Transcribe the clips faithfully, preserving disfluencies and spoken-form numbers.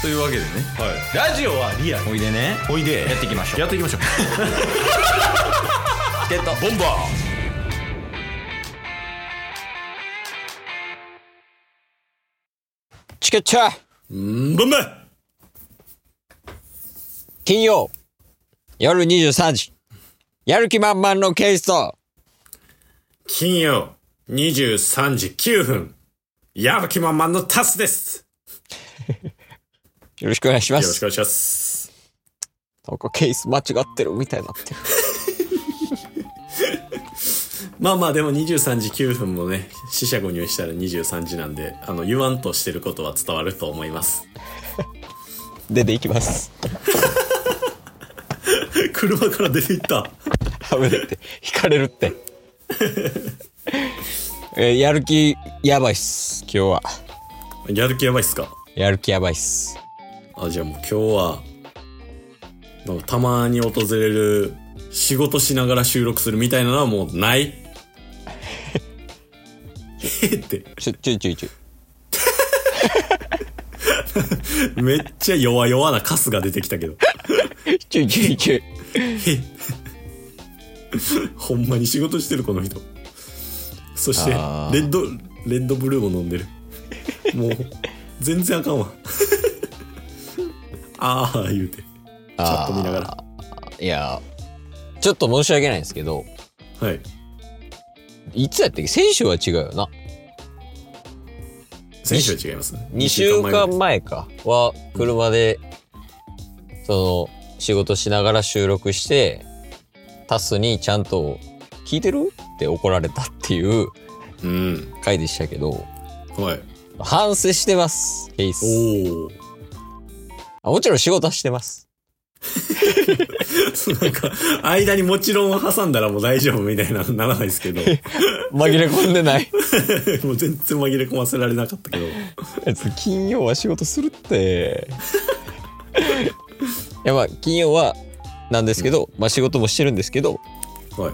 というわけでね、 はい、ラジオはリアル。 おいでね、 おいでやっていきましょう。 やっていきましょうゲットボンバー。 チケッチャーんボンバー。 金曜夜にじゅうさんじ、やる気満々のケイスと金曜にじゅうさんじきゅうふん、やる気満々のタスです。 よろしくお願いします。 よろしくお願いします。 なんかケース間違ってるみたいになってる。 まあまあでもにじゅうさんじきゅうふんもね、四捨五入したらにじゅうさんじなんで、あの言わんとしてることは伝わると思います。 出ていきます。 車から出ていった。 危ないって、引かれるって。えー、やる気やばいっす今日は。 やる気やばいっすか。 やる気やばいっす。 あ、じゃあもう今日はなんかたまに訪れる仕事しながら収録するみたいなのはもうない。えってちょちょいちょいちょいめっちゃ弱々なカスが出てきたけど。 ちょいちょいちょいほんまに仕事してるこの人。そしてレッドレッドブルーも飲んでる。もう全然あかんわ。あー言うてチャット見ながら。 いやちょっと申し訳ないんですけど、 はい、 いつやったっけ。先週は違うよな。 先週は違いますね。 にしゅうかんまえかは車で、うん、その仕事しながら収録してタスにちゃんと聞いてるって怒られたっていう回でしたけど、 うん、はい、 反省してますケース。 おあ、もちろん仕事はしてます。 なんか間にもちろん挟んだらもう大丈夫みたいなならないですけど。 紛れ込んでない。 もう全然紛れ込ませられなかったけど。 金曜は仕事するって。いやまあ金曜はなんですけど、うん、まあ仕事もしてるんですけど、はい、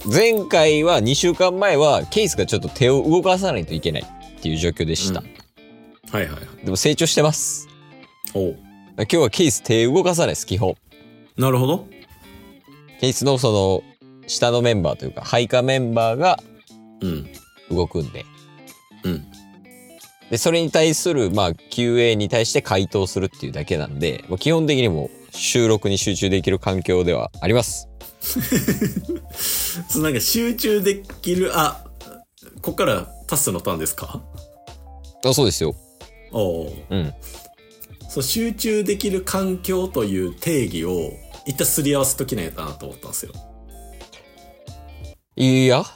前回はにしゅうかんまえはケースがちょっと手を動かさないといけないっていう状況でした。うん、 はいはいはい。 でも成長してます。 おう。 今日はケース手動かさないです基本。 なるほど。 ケースのその下のメンバーというか配下メンバーが動くんで、 うん、 でそれに対するまあ キューエー に対して回答するっていうだけなんで、もう基本的にも収録に集中できる環境ではあります。 そうなんか集中できる。あ、こっからタスのターンですか。 あ、そうですよ。 おう、うん。そう、集中できる環境という定義を一旦すり合わせときないかなと思ったんですよ。 いや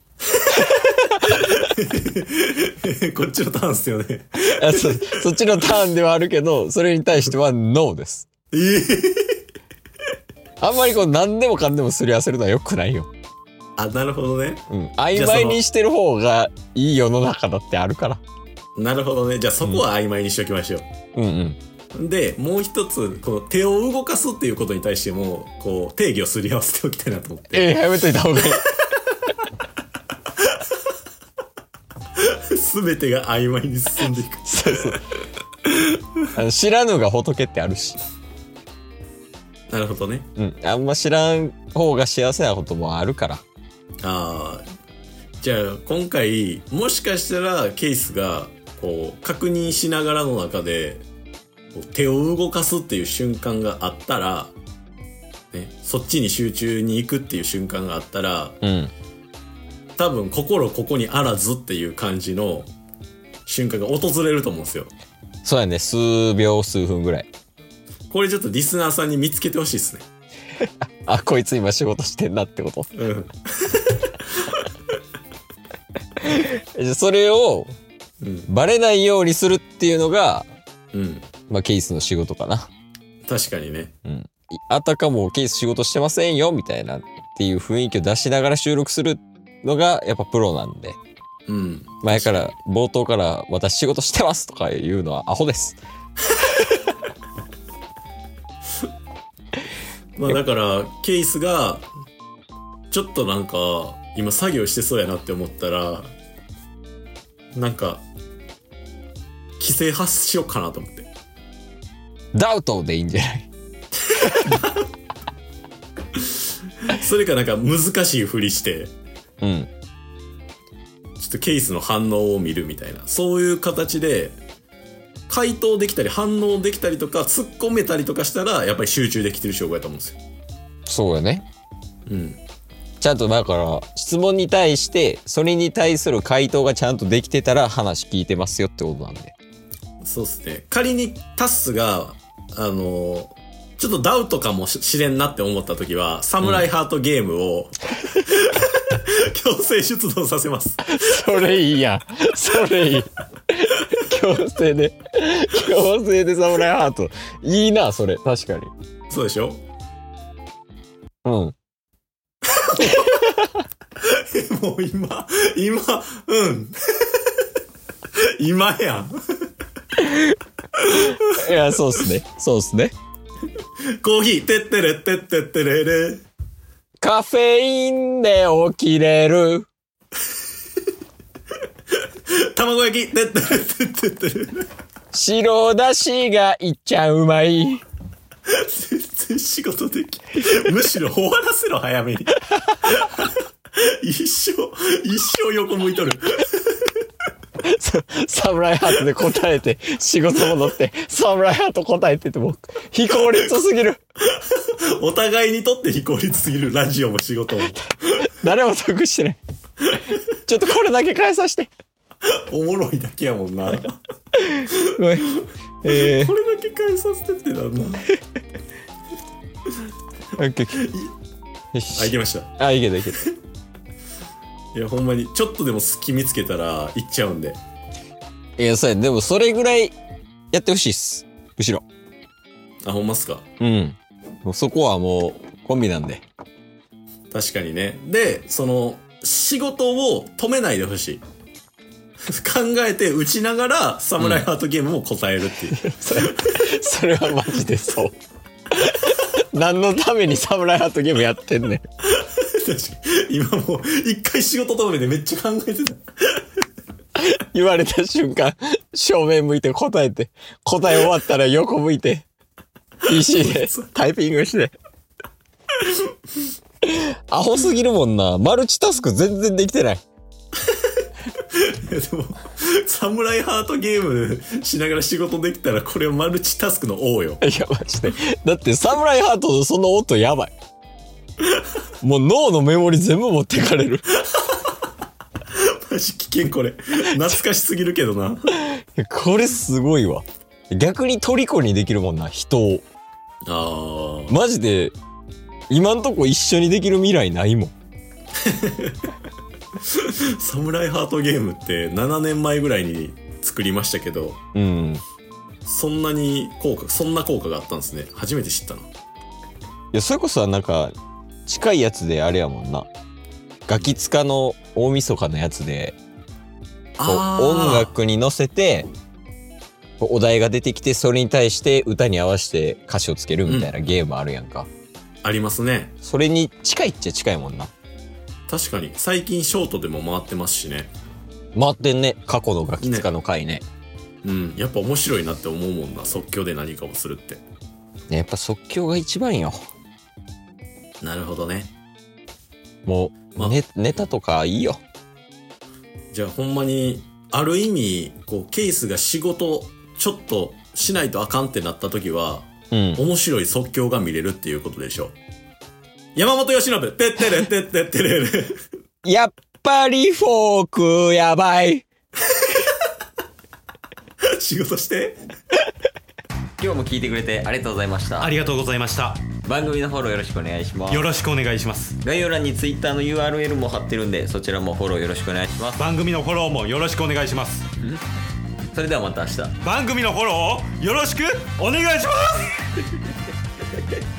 こっちのターンですよね。 あ、そ, そっちのターンではあるけど、それに対してはノーです。 えー、 あんまりこう何でもかんでもすり合わせるのは良くないよ。 あ、なるほどね。 うん。曖昧にしてる方がいい世の中だってあるから。 なるほどね。じゃあそこは曖昧にしておきましょう。 うんうん。 で、もう一つ、この手を動かすっていうことに対しても、こう、定義をすり合わせておきたいなと思って。 ええー、やめといた方がいい。 すべてが曖昧に進んでいく。 そうそう。あの知らぬが仏ってあるし。 なるほどね。 うん。あんま知らん方が幸せなこともあるから。 ああ。じゃあ、今回、もしかしたら、ケースが、こう、確認しながらの中で、手を動かすっていう瞬間があったら、ね、そっちに集中に行くっていう瞬間があったら、 うん、 多分心ここにあらずっていう感じの瞬間が訪れると思うんですよ。 そうやね。数秒数分ぐらい。 これちょっとリスナーさんに見つけてほしいですね。 あ、こいつ今仕事してんなってこと。 うん。 それを、うん、バレないようにするっていうのが、 うん、 まあケースの仕事かな。 確かにね。 うん。あたかもケース仕事してませんよみたいなっていう雰囲気を出しながら収録するのがやっぱプロなんで。 うん。 前から冒頭から私仕事してますとか言うのはアホです。 まあだからケースがちょっとなんか今作業してそうやなって思ったらなんか規制発しようかなと思って。 ダウトでいいんじゃない？ それかなんか難しいふりしてうんちょっとケースの反応を見るみたいな、そういう形で回答できたり反応できたりとか突っ込めたりとかしたらやっぱり集中できてる証拠やと思うんですよ。 そうやね。 うんちゃんとだから質問に対してそれに対する回答がちゃんとできてたら話聞いてますよってことなんで。 そうですね。仮にタッスがあのちょっとダウトかもしれんなって思った時はサムライハートゲームを、うん、強制出動させます。 それいいやん。それいい。強制で強制でサムライハートいいな。それ確かにそうでしょ。 うんもう今今うん今やん。 いやそうっすねそうっすね。 コーヒーてってれってってってれれカフェインで起きれる卵焼きてってれってってってれれ白だしがいっちゃうまい。 全然仕事できむしろ終わらせろ早めに。一生一生横向いとる。 サムライハートで答えて仕事戻ってサムライハート答えてってもう非効率すぎる。 お互いにとって非効率すぎる。ラジオも仕事も誰も得してない。ちょっとこれだけ返させて。 おもろいだけやもんな。 ごめん、えー、 これだけ返させてってなんな。 オッケーよし、 あ、いけました。 あ、いけたいけた。 いやほんまにちょっとでも隙見つけたら行っちゃうんで。 いやそうや、でもそれぐらいやってほしいっす。後ろ。 あ、ほんまっすか。 うん。もうそこはもうコンビなんで。 確かにね。で、その仕事を止めないでほしい。考えて打ちながらサムライハートゲームも答えるっていう、うん、 そ, れそれはマジでそう。何のためにサムライハートゲームやってんねん。確かに今もう一回仕事止めてめっちゃ考えてた。 言われた瞬間正面向いて答えて、答え終わったら横向いて ピーシー でタイピングして。アホすぎるもんな。マルチタスク全然できてない。 いやでもサムライハートゲームしながら仕事できたらこれはマルチタスクの王よ。 いやマジで。だってサムライハートのその音やばい。もう脳のメモリ全部持ってかれる。 マジ危険これ。懐かしすぎるけどな。 これすごいわ。逆に虜にできるもんな、人を。 ああ。 マジで今んとこ一緒にできる未来ないもん。 サムライハートゲームってななねんまえぐらいに作りましたけど、 うん、 そんなに効果そんな効果があったんですね。初めて知ったな。いやそれこそなんか近いやつであれやもんな、ガキ使の大晦日のやつでこう音楽に乗せてこうお題が出てきてそれに対して歌に合わせて歌詞をつけるみたいなゲームあるやんか、うん、 ありますね。 それに近いっちゃ近いもんな。 確かに最近ショートでも回ってますしね。 回ってんね、過去のガキ使の回 ね, ねうんやっぱ面白いなって思うもんな、即興で何かをするって。 やっぱ即興が一番よ。 なるほどね。 もう、ま、ネ, ネタとかいいよ。 じゃあほんまにある意味こうケースが仕事ちょっとしないとあかんってなった時は、うん、面白い即興が見れるっていうことでしょ。山本由伸、てってれてってってれれ。 やっぱりフォークやばい。 仕事して。 今日も聞いてくれてありがとうございました。 ありがとうございました。 番組のフォローよろしくお願いします。 よろしくお願いします。 概要欄に Twitter の ユーアールエル も貼ってるんで、そちらもフォローよろしくお願いします。 番組のフォローもよろしくお願いします。 それではまた明日。 番組のフォローをよろしくお願いします。